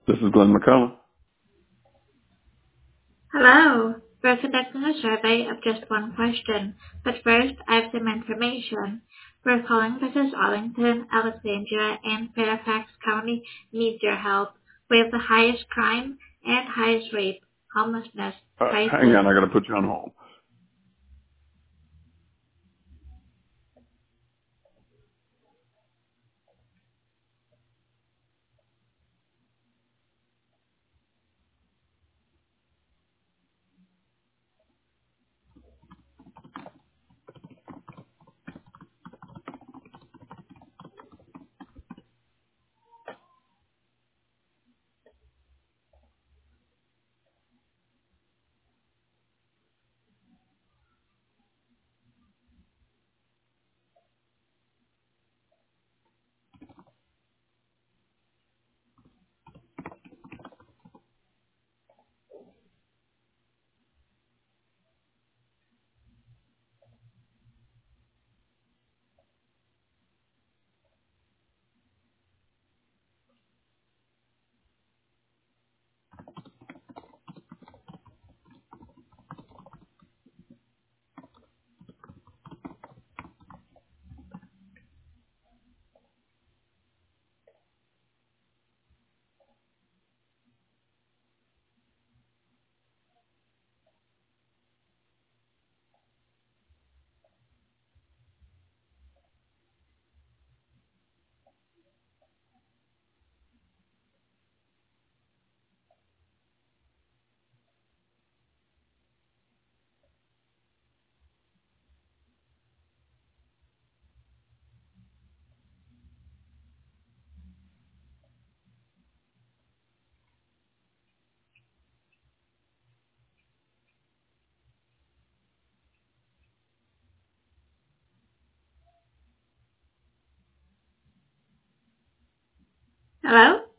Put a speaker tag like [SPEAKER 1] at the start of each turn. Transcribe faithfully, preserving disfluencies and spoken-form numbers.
[SPEAKER 1] This is Glenn McCullough.
[SPEAKER 2] Hello. We're conducting a survey of just one question, but first I have some information. We're calling because Arlington, Alexandria, and Fairfax County needs your help. We have the highest crime and highest rape, homelessness,
[SPEAKER 1] Uh, hang
[SPEAKER 2] crisis.
[SPEAKER 1] on, I got to put you on hold.
[SPEAKER 2] Hello?